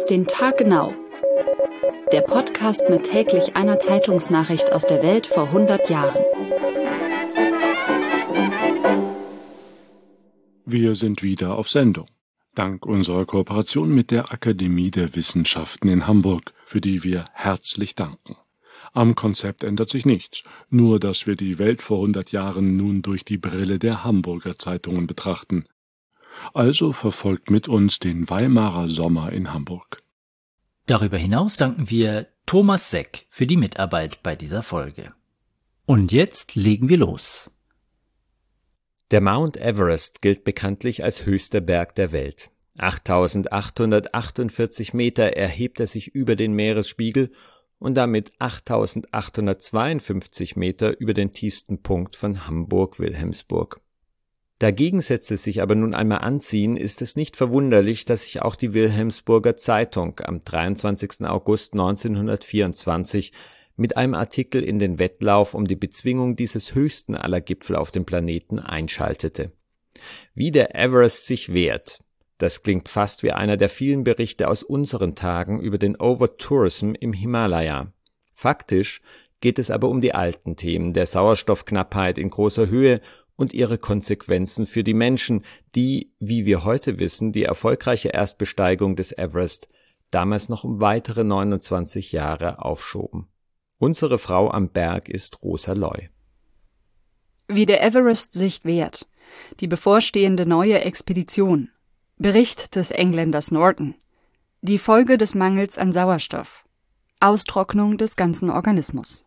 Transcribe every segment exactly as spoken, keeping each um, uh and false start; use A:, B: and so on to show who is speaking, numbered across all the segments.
A: Auf den Tag genau. Der Podcast mit täglich einer Zeitungsnachricht aus der Welt vor hundert Jahren.
B: Wir sind wieder auf Sendung. Dank unserer Kooperation mit der Akademie der Wissenschaften in Hamburg, für die wir herzlich danken. Am Konzept ändert sich nichts, nur dass wir die Welt vor hundert Jahren nun durch die Brille der Hamburger Zeitungen betrachten. Also verfolgt mit uns den Weimarer Sommer in Hamburg.
C: Darüber hinaus danken wir Thomas Seck für die Mitarbeit bei dieser Folge. Und jetzt legen wir los.
D: Der Mount Everest gilt bekanntlich als höchster Berg der Welt. achttausendachthundertachtundvierzig Meter erhebt er sich über den Meeresspiegel und damit achttausendachthundertzweiundfünfzig Meter über den tiefsten Punkt von Hamburg-Wilhelmsburg. Da Gegensätze sich aber nun einmal anziehen, ist es nicht verwunderlich, dass sich auch die Wilhelmsburger Zeitung am dreiundzwanzigsten August neunzehnhundertvierundzwanzig mit einem Artikel in den Wettlauf um die Bezwingung dieses höchsten aller Gipfel auf dem Planeten einschaltete. Wie der Everest sich wehrt, das klingt fast wie einer der vielen Berichte aus unseren Tagen über den Overtourism im Himalaya. Faktisch geht es aber um die alten Themen der Sauerstoffknappheit in großer Höhe und ihre Konsequenzen für die Menschen, die, wie wir heute wissen, die erfolgreiche Erstbesteigung des Everest damals noch um weitere neunundzwanzig Jahre aufschoben. Unsere Frau am Berg ist Rosa Loy.
A: Wie der Everest sich wehrt. Die bevorstehende neue Expedition. Bericht des Engländers Norton. Die Folge des Mangels an Sauerstoff. Austrocknung des ganzen Organismus.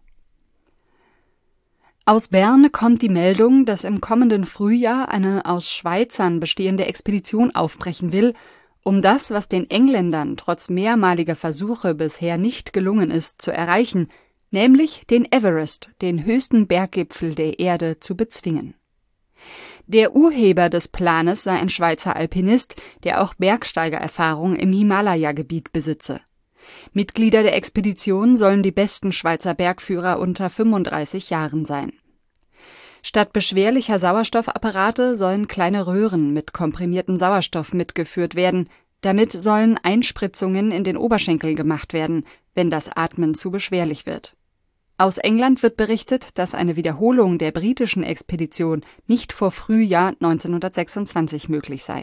A: Aus Bern kommt die Meldung, dass im kommenden Frühjahr eine aus Schweizern bestehende Expedition aufbrechen will, um das, was den Engländern trotz mehrmaliger Versuche bisher nicht gelungen ist, zu erreichen, nämlich den Everest, den höchsten Berggipfel der Erde, zu bezwingen. Der Urheber des Planes sei ein Schweizer Alpinist, der auch Bergsteigererfahrung im Himalaya-Gebiet besitze. Mitglieder der Expedition sollen die besten Schweizer Bergführer unter fünfunddreißig Jahren sein. Statt beschwerlicher Sauerstoffapparate sollen kleine Röhren mit komprimiertem Sauerstoff mitgeführt werden. Damit sollen Einspritzungen in den Oberschenkel gemacht werden, wenn das Atmen zu beschwerlich wird. Aus England wird berichtet, dass eine Wiederholung der britischen Expedition nicht vor Frühjahr neunzehnhundertsechsundzwanzig möglich sei.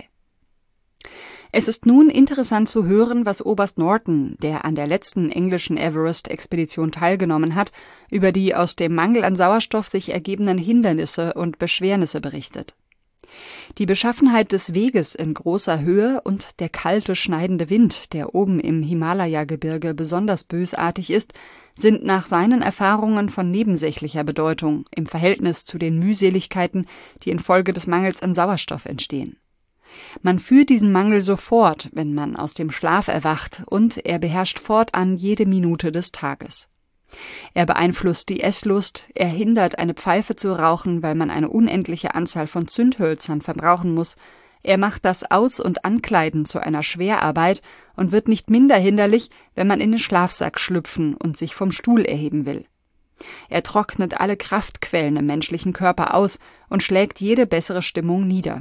A: Es ist nun interessant zu hören, was Oberst Norton, der an der letzten englischen Everest-Expedition teilgenommen hat, über die aus dem Mangel an Sauerstoff sich ergebenden Hindernisse und Beschwernisse berichtet. Die Beschaffenheit des Weges in großer Höhe und der kalte, schneidende Wind, der oben im Himalaya-Gebirge besonders bösartig ist, sind nach seinen Erfahrungen von nebensächlicher Bedeutung im Verhältnis zu den Mühseligkeiten, die infolge des Mangels an Sauerstoff entstehen. Man fühlt diesen Mangel sofort, wenn man aus dem Schlaf erwacht, und er beherrscht fortan jede Minute des Tages. Er beeinflusst die Esslust, er hindert, eine Pfeife zu rauchen, weil man eine unendliche Anzahl von Zündhölzern verbrauchen muss. Er macht das Aus- und Ankleiden zu einer Schwerarbeit und wird nicht minder hinderlich, wenn man in den Schlafsack schlüpfen und sich vom Stuhl erheben will. Er trocknet alle Kraftquellen im menschlichen Körper aus und schlägt jede bessere Stimmung nieder.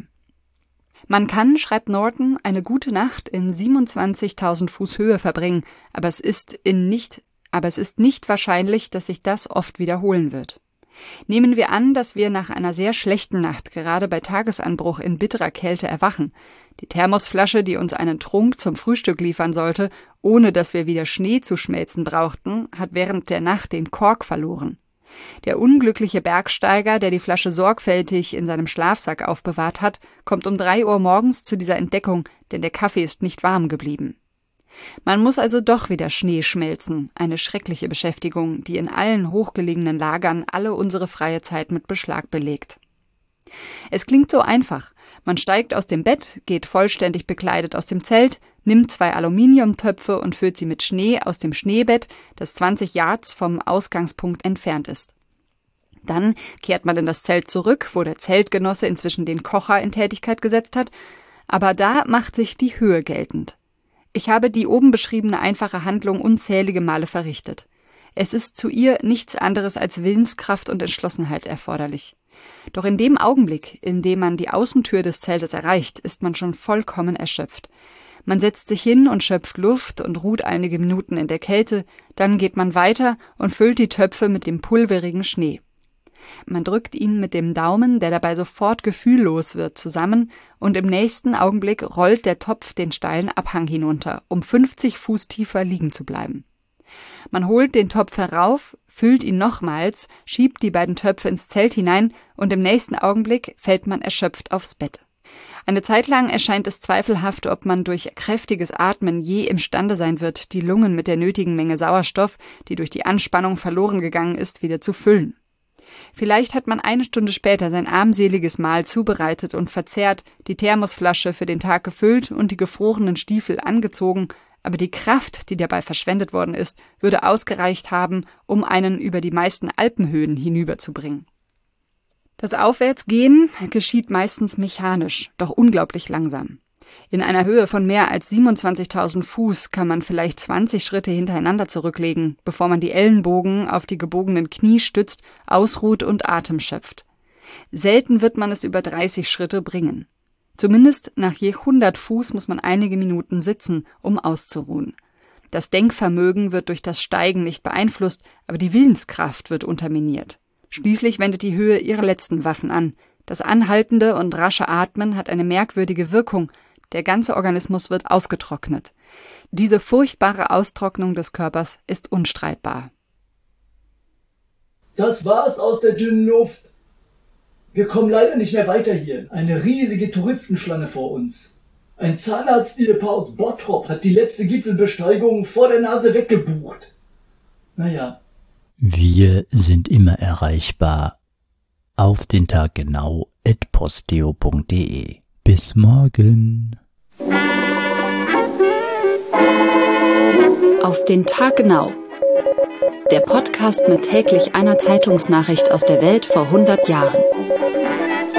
A: Man kann, schreibt Norton, eine gute Nacht in siebenundzwanzigtausend Fuß Höhe verbringen, aber es ist in nicht Aber es ist nicht wahrscheinlich, dass sich das oft wiederholen wird. Nehmen wir an, dass wir nach einer sehr schlechten Nacht gerade bei Tagesanbruch in bitterer Kälte erwachen. Die Thermosflasche, die uns einen Trunk zum Frühstück liefern sollte, ohne dass wir wieder Schnee zu schmelzen brauchten, hat während der Nacht den Kork verloren. Der unglückliche Bergsteiger, der die Flasche sorgfältig in seinem Schlafsack aufbewahrt hat, kommt um drei Uhr morgens zu dieser Entdeckung, denn der Kaffee ist nicht warm geblieben. Man muss also doch wieder Schnee schmelzen, eine schreckliche Beschäftigung, die in allen hochgelegenen Lagern alle unsere freie Zeit mit Beschlag belegt. Es klingt so einfach. Man steigt aus dem Bett, geht vollständig bekleidet aus dem Zelt, nimmt zwei Aluminiumtöpfe und füllt sie mit Schnee aus dem Schneebett, das zwanzig Yards vom Ausgangspunkt entfernt ist. Dann kehrt man in das Zelt zurück, wo der Zeltgenosse inzwischen den Kocher in Tätigkeit gesetzt hat, aber da macht sich die Höhe geltend. Ich habe die oben beschriebene einfache Handlung unzählige Male verrichtet. Es ist zu ihr nichts anderes als Willenskraft und Entschlossenheit erforderlich. Doch in dem Augenblick, in dem man die Außentür des Zeltes erreicht, ist man schon vollkommen erschöpft. Man setzt sich hin und schöpft Luft und ruht einige Minuten in der Kälte, dann geht man weiter und füllt die Töpfe mit dem pulverigen Schnee. Man drückt ihn mit dem Daumen, der dabei sofort gefühllos wird, zusammen und im nächsten Augenblick rollt der Topf den steilen Abhang hinunter, um fünfzig Fuß tiefer liegen zu bleiben. Man holt den Topf herauf, füllt ihn nochmals, schiebt die beiden Töpfe ins Zelt hinein und im nächsten Augenblick fällt man erschöpft aufs Bett. Eine Zeit lang erscheint es zweifelhaft, ob man durch kräftiges Atmen je imstande sein wird, die Lungen mit der nötigen Menge Sauerstoff, die durch die Anspannung verloren gegangen ist, wieder zu füllen. Vielleicht hat man eine Stunde später sein armseliges Mahl zubereitet und verzehrt, die Thermosflasche für den Tag gefüllt und die gefrorenen Stiefel angezogen, aber die Kraft, die dabei verschwendet worden ist, würde ausgereicht haben, um einen über die meisten Alpenhöhen hinüberzubringen. Das Aufwärtsgehen geschieht meistens mechanisch, doch unglaublich langsam. In einer Höhe von mehr als siebenundzwanzigtausend Fuß kann man vielleicht zwanzig Schritte hintereinander zurücklegen, bevor man die Ellenbogen auf die gebogenen Knie stützt, ausruht und Atem schöpft. Selten wird man es über dreißig Schritte bringen. Zumindest nach je hundert Fuß muss man einige Minuten sitzen, um auszuruhen. Das Denkvermögen wird durch das Steigen nicht beeinflusst, aber die Willenskraft wird unterminiert. Schließlich wendet die Höhe ihre letzten Waffen an. Das anhaltende und rasche Atmen hat eine merkwürdige Wirkung. Der ganze Organismus wird ausgetrocknet. Diese furchtbare Austrocknung des Körpers ist unstreitbar.
E: Das war's aus der dünnen Luft. Wir kommen leider nicht mehr weiter hier. Eine riesige Touristenschlange vor uns. Ein Zahnarzt-Ehepaar aus Bottrop hat die letzte Gipfelbesteigung vor der Nase weggebucht. Naja.
C: Wir sind immer erreichbar. Auf den Tag genau at posteo punkt de. Bis morgen.
A: Auf den Tag genau. Der Podcast mit täglich einer Zeitungsnachricht aus der Welt vor hundert Jahren.